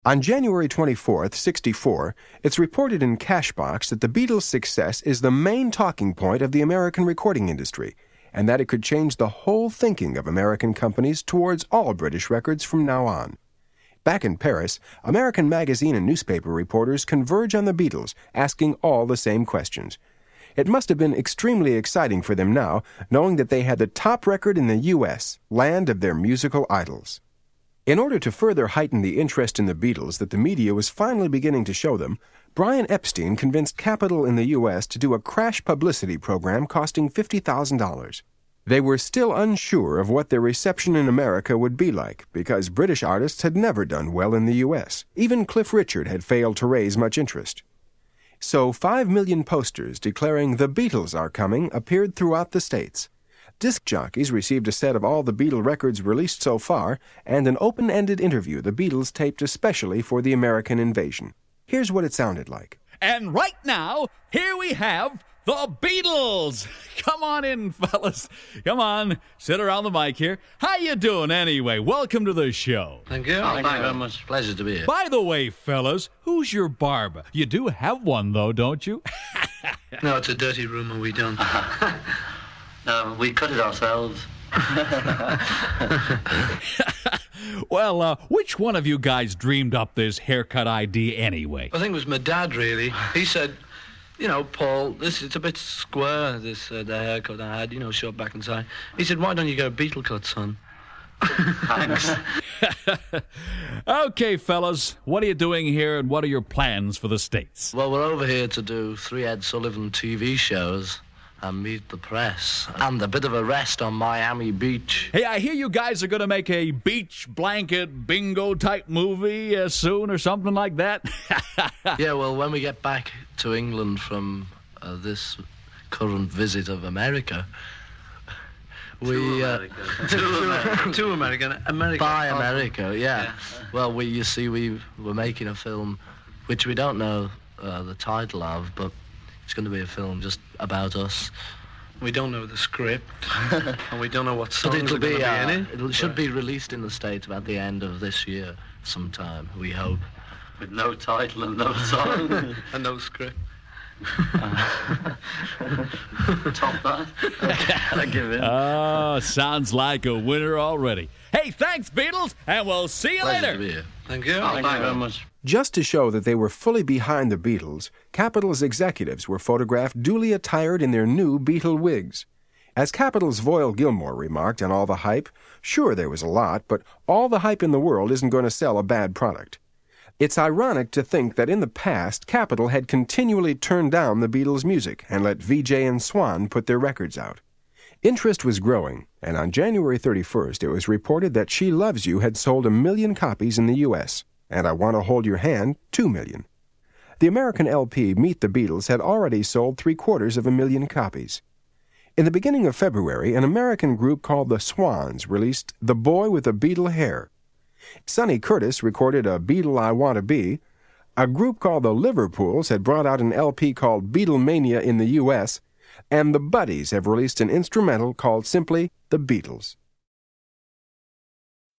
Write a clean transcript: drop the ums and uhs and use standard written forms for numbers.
On January 24th, '64, it's reported in Cashbox that the Beatles' success is the main talking point of the American recording industry, and that it could change the whole thinking of American companies towards all British records from now on. Back in Paris, American magazine and newspaper reporters converge on the Beatles, asking all the same questions. It must have been extremely exciting for them now, knowing that they had the top record in the U.S., land of their musical idols. In order to further heighten the interest in the Beatles that the media was finally beginning to show them, Brian Epstein convinced Capitol in the U.S. to do a crash publicity program costing $50,000. They were still unsure of what their reception in America would be like, because British artists had never done well in the U.S. Even Cliff Richard had failed to raise much interest. So 5 million posters declaring the Beatles are coming appeared throughout the states. Disc jockeys received a set of all the Beatle records released so far, and an open-ended interview the Beatles taped especially for the American invasion. Here's what it sounded like. And right now, here we have the Beatles. Come on in, fellas. Come on, sit around the mic here. How you doing anyway? Welcome to the show. Thank you. Thank you very much. Pleasure to be here. By the way, fellas, who's your barber? You do have one, though, don't you? No, it's a dirty room and we don't. No, we cut it ourselves. Well, which one of you guys dreamed up this haircut idea anyway? I think it was my dad, really. He said, you know, Paul, it's a bit square, the haircut I had, short back and side. He said, why don't you get a Beatle cut, son? Thanks. Okay, fellas, what are you doing here and what are your plans for the States? Well, we're over here to do 3 Ed Sullivan TV shows and meet the press. And a bit of a rest on Miami Beach. Hey, I hear you guys are going to make a beach blanket bingo type movie soon or something like that. Yeah, well, when we get back to England from this current visit of America, To America. By America, yeah. Well, we're making a film which we don't know the title of, but it's going to be a film just about us. We don't know the script, and we don't know what songs but are going to be in it. It should be released in the States about the end of this year sometime, we hope. With no title and no song. And no script. Top that. I give in. Oh, sounds like a winner already. Hey, thanks, Beatles, and we'll see you Pleasure later. to be here. Thank you. Thank you very much. Just to show that they were fully behind the Beatles, Capitol's executives were photographed duly attired in their new Beatle wigs. As Capitol's Voyle Gilmore remarked on all the hype, sure there was a lot, but all the hype in the world isn't going to sell a bad product. It's ironic to think that in the past, Capitol had continually turned down the Beatles' music and let Vijay and Swan put their records out. Interest was growing, and on January 31st it was reported that She Loves You had sold 1 million copies in the U.S., and I Want to Hold Your Hand, 2 million. The American LP Meet the Beatles had already sold 750,000 copies. In the beginning of February, an American group called the Swans released The Boy with the Beatle Hair. Sonny Curtis recorded a Beatle I Want to Be. A group called the Liverpools had brought out an LP called Beatlemania in the U.S., and the Buddies have released an instrumental called simply The Beatles.